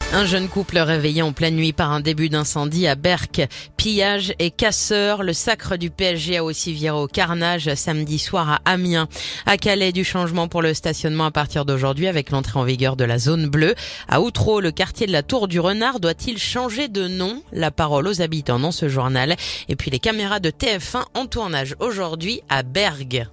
Un jeune couple réveillé en pleine nuit par un début d'incendie à Berck. Pillage et casseurs, le sacre du PSG a aussi viré au carnage samedi soir à Amiens. À Calais, du changement pour le stationnement à partir d'aujourd'hui avec l'entrée en vigueur de la zone bleue. À Outreau, le quartier de la Tour du Renard doit-il changer de nom? La parole aux habitants dans ce journal. Et puis les caméras de TF1 en tournage aujourd'hui à Bergues.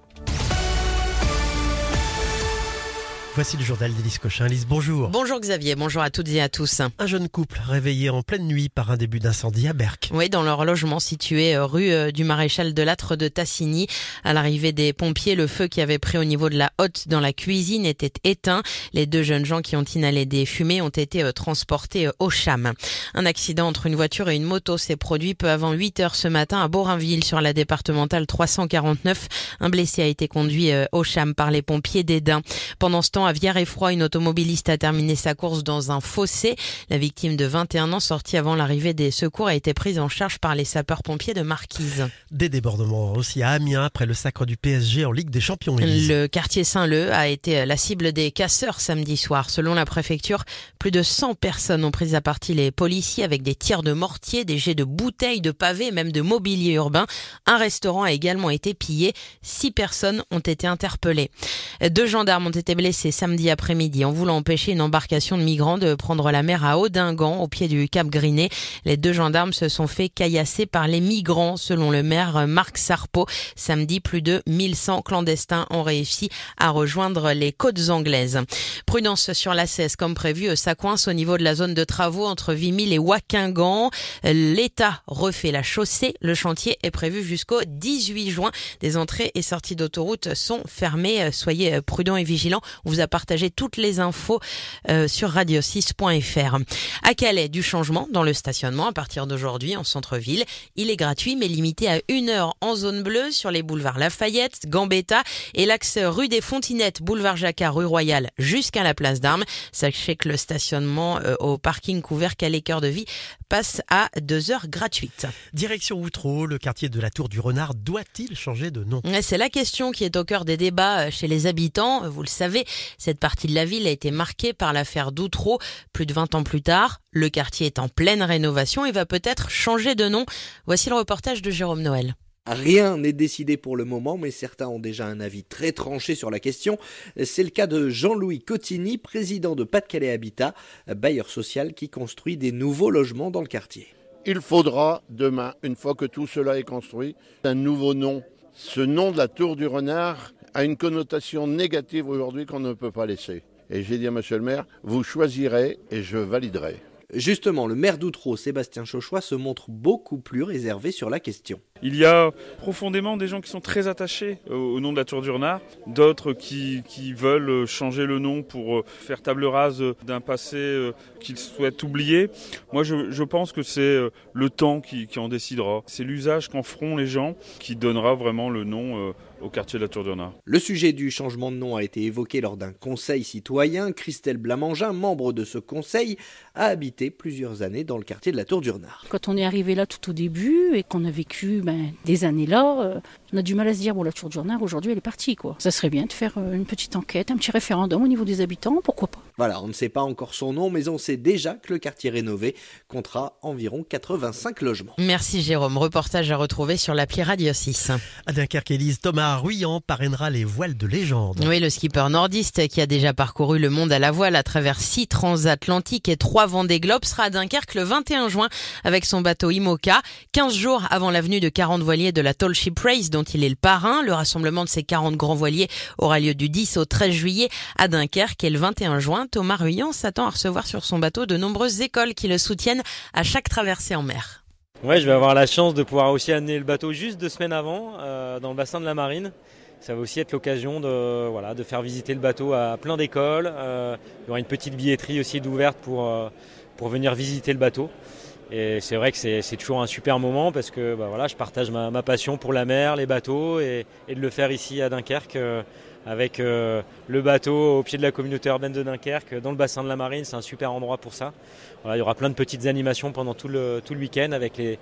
Voici le journal d'Élise Cochin. Élise, bonjour. Bonjour Xavier, bonjour à toutes et à tous. Un jeune couple réveillé en pleine nuit par un début d'incendie à Berck. Oui, dans leur logement situé rue du Maréchal Delattre de Tassigny. À l'arrivée des pompiers, le feu qui avait pris au niveau de la hotte dans la cuisine était éteint. Les deux jeunes gens qui ont inhalé des fumées ont été transportés au CHAM. Un accident entre une voiture et une moto s'est produit peu avant 8h ce matin à Borainville sur la départementale 349. Un blessé a été conduit au CHAM par les pompiers d'Esdin. Pendant ce temps, à Villers-et-Froid, une automobiliste a terminé sa course dans un fossé. La victime de 21 ans, sortie avant l'arrivée des secours, a été prise en charge par les sapeurs-pompiers de Marquise. Des débordements aussi à Amiens après le sacre du PSG en Ligue des Champions. Élise. Le quartier Saint-Leu a été la cible des casseurs samedi soir. Selon la préfecture, plus de 100 personnes ont pris à partie les policiers avec des tirs de mortier, des jets de bouteilles, de pavés, même de mobilier urbain. Un restaurant a également été pillé. 6 personnes ont été interpellées. 2 gendarmes ont été blessés samedi après-midi en voulant empêcher une embarcation de migrants de prendre la mer à Audingan au pied du Cap Grinet. Les 2 gendarmes se sont fait caillasser par les migrants selon le maire Marc Sarpo. Samedi, plus de 1100 clandestins ont réussi à rejoindre les côtes anglaises. Prudence sur la 16 comme prévu, ça coince au niveau de la zone de travaux entre Vimille et Wakingan. L'État refait la chaussée. Le chantier est prévu jusqu'au 18 juin. Des entrées et sorties d'autoroute sont fermées. Soyez prudents et vigilants. On vous a partagé toutes les infos sur radio6.fr. À Calais, du changement dans le stationnement à partir d'aujourd'hui en centre-ville. Il est gratuit mais limité à 1 heure en zone bleue sur les boulevards Lafayette, Gambetta et l'axe rue des Fontinettes, boulevard Jacquard, rue Royale jusqu'à la place d'Armes. Sachez que le stationnement au parking couvert Calais Cœur de Vie passe à 2 heures gratuites. Direction Outreau, le quartier de la Tour du Renard doit-il changer de nom? C'est la question qui est au cœur des débats chez les habitants. Vous le savez, cette partie de la ville a été marquée par l'affaire d'Outreau. Plus de 20 ans plus tard, le quartier est en pleine rénovation et va peut-être changer de nom. Voici le reportage de Jérôme Noël. Rien n'est décidé pour le moment, mais certains ont déjà un avis très tranché sur la question. C'est le cas de Jean-Louis Cotigny, président de Pas-de-Calais Habitat, bailleur social qui construit des nouveaux logements dans le quartier. Il faudra demain, une fois que tout cela est construit, un nouveau nom. Ce nom de la Tour du Renard a une connotation négative aujourd'hui qu'on ne peut pas laisser. Et j'ai dit à monsieur le maire, vous choisirez et je validerai. Justement, le maire d'Outreau, Sébastien Chauchois, se montre beaucoup plus réservé sur la question. Il y a profondément des gens qui sont très attachés au nom de la Tour du Renard, d'autres qui veulent changer le nom pour faire table rase d'un passé qu'ils souhaitent oublier. Moi, je pense que c'est le temps qui en décidera. C'est l'usage qu'en feront les gens qui donnera vraiment le nom au quartier de la Tour du Renard. Le sujet du changement de nom a été évoqué lors d'un conseil citoyen. Christelle Blamangin, membre de ce conseil, a habité plusieurs années dans le quartier de la Tour du Renard. Quand on est arrivé là tout au début et qu'on a vécu des années là, on a du mal à se dire, bon, la Tour du Renard, aujourd'hui, elle est partie, quoi. Ça serait bien de faire une petite enquête, un petit référendum au niveau des habitants, pourquoi pas. Voilà, on ne sait pas encore son nom, mais on sait déjà que le quartier rénové comptera environ 85 logements. Merci Jérôme, reportage à retrouver sur l'appli Radio 6. À Dunkerque, Élise, Thomas Ruyant parrainera les voiles de légende. Oui, le skipper nordiste qui a déjà parcouru le monde à la voile à travers 6 transatlantiques et 3 Vendée Globe sera à Dunkerque le 21 juin avec son bateau IMOCA. 15 jours avant la venue de 40 voiliers de la Tall Ship Race dont il est le parrain. Le rassemblement de ces 40 grands voiliers aura lieu du 10 au 13 juillet à Dunkerque et le 21 juin, Thomas Ruyant s'attend à recevoir sur son bateau de nombreuses écoles qui le soutiennent à chaque traversée en mer. Ouais, je vais avoir la chance de pouvoir aussi amener le bateau juste 2 semaines avant dans le bassin de la Marine. Ça va aussi être l'occasion de faire visiter le bateau à plein d'écoles. Il y aura une petite billetterie aussi d'ouverte pour venir visiter le bateau. Et c'est vrai que c'est toujours un super moment parce que je partage ma passion pour la mer, les bateaux et de le faire ici à Dunkerque avec le bateau au pied de la communauté urbaine de Dunkerque dans le bassin de la Marine. C'est un super endroit pour ça. Voilà, il y aura plein de petites animations pendant tout le week-end avec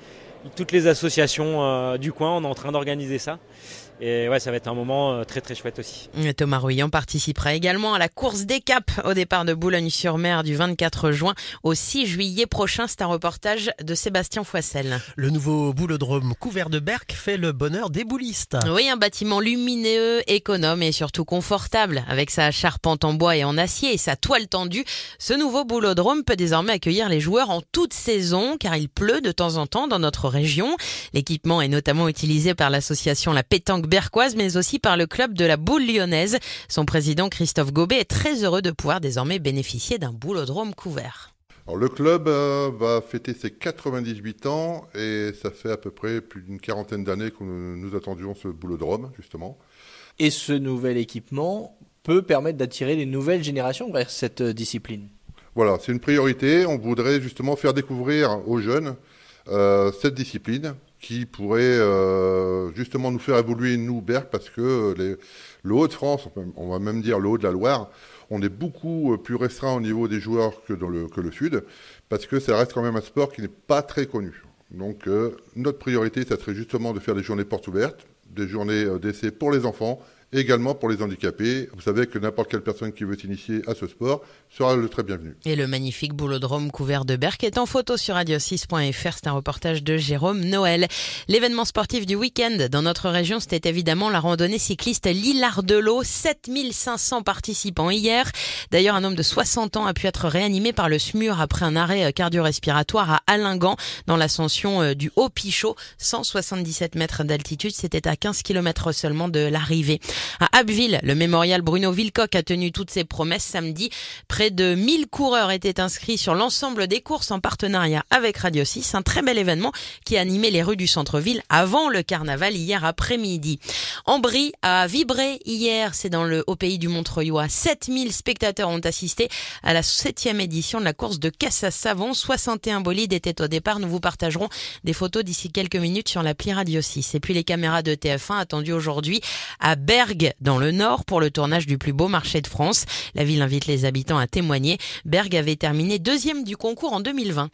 toutes les associations du coin, on est en train d'organiser ça. Et ouais, ça va être un moment très très chouette aussi. Et Thomas Rouillant participera également à la course des Caps au départ de Boulogne-sur-Mer du 24 juin au 6 juillet prochain. C'est un reportage de Sébastien Foissel. Le nouveau boulodrome couvert de Berck fait le bonheur des boulistes. Oui, un bâtiment lumineux, économe et surtout confortable. Avec sa charpente en bois et en acier et sa toile tendue, ce nouveau boulodrome peut désormais accueillir les joueurs en toute saison car il pleut de temps en temps dans notre région. L'équipement est notamment utilisé par l'association La Pétanque Berquoise, mais aussi par le club de la Boule lyonnaise. Son président Christophe Gobet est très heureux de pouvoir désormais bénéficier d'un boulodrome couvert. Alors, le club va fêter ses 98 ans et ça fait à peu près plus d'une quarantaine d'années que nous attendions ce boulodrome, justement. Et ce nouvel équipement peut permettre d'attirer les nouvelles générations vers cette discipline. Voilà, c'est une priorité. On voudrait justement faire découvrir aux jeunes cette discipline qui pourrait justement nous faire évoluer, nous, Berck, parce que le Haut-de-France, on va même dire le Haut de la Loire, on est beaucoup plus restreint au niveau des joueurs que le Sud, parce que ça reste quand même un sport qui n'est pas très connu. Donc notre priorité, ça serait justement de faire des journées portes ouvertes, des journées d'essai pour les enfants, et également pour les handicapés. Vous savez que n'importe quelle personne qui veut s'initier à ce sport sera le très bienvenu. Et le magnifique boulodrome couvert de Berck est en photo sur radio6.fr. C'est un reportage de Jérôme Noël. L'événement sportif du week-end dans notre région, c'était évidemment la randonnée cycliste L'Hilar-de-l'Eau. 7500 participants hier. D'ailleurs, un homme de 60 ans a pu être réanimé par le SMUR après un arrêt cardio-respiratoire à Allingan dans l'ascension du Haut-Pichot. 177 mètres d'altitude, c'était à 15 km seulement de l'arrivée. À Abbeville, le mémorial Bruno Wilcock a tenu toutes ses promesses samedi. Près de 1000 coureurs étaient inscrits sur l'ensemble des courses en partenariat avec Radio 6. Un très bel événement qui a animé les rues du centre-ville avant le carnaval hier après-midi. En Brie a vibré hier, c'est dans le haut pays du Montreuilois. 7000 spectateurs ont assisté à la 7e édition de la course de Casse-à-Savon. 61 bolides étaient au départ. Nous vous partagerons des photos d'ici quelques minutes sur l'appli Radio 6. Et puis les caméras de TF1 attendues aujourd'hui à Berg, dans le Nord, pour le tournage du plus beau marché de France. La ville invite les habitants à témoigner. Berg avait terminé 2e du concours en 2020.